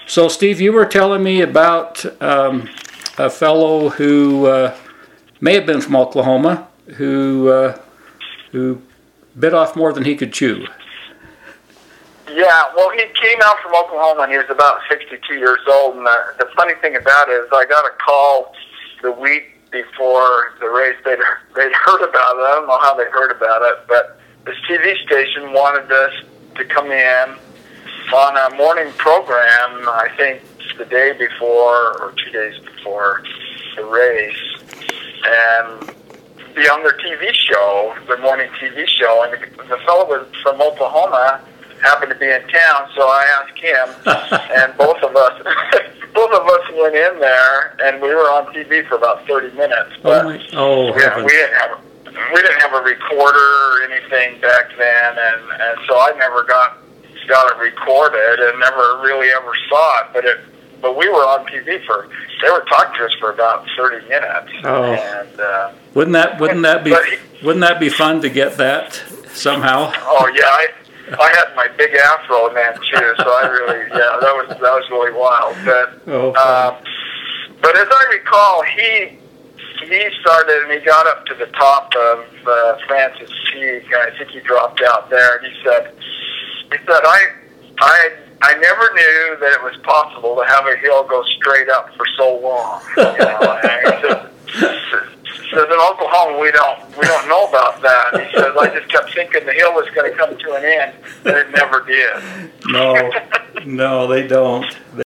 So, Steve, you were telling me about a fellow who may have been from Oklahoma who bit off more than he could chew. Yeah, well, he came out from Oklahoma, and he was about 62 years old. And the funny thing about it is I got a call the week before the race. They'd heard about it. I don't know how they heard about it, but this TV station wanted us to come in on a morning program, I think the day before or 2 days before the race, and be on their TV show, the morning TV show. And the fellow was from Oklahoma, happened to be in town, so I asked him, and both of us went in there, and we were on TV for about 30 minutes. But we didn't have a recorder or anything back then, and so I never got it recorded and never really ever saw it. But we were on TV they were talking to us for about 30 minutes. Oh. And wouldn't that be fun to get that somehow? Oh yeah, I had my big afro then too, so I really, that was really wild. But as I recall, he started and he got up to the top of Francis Peak. I think he dropped out there, and he said, I never knew that it was possible to have a hill go straight up for so long. And he says in Oklahoma we don't know about that. He says I just kept thinking the hill was going to come to an end, and it never did. No, they don't.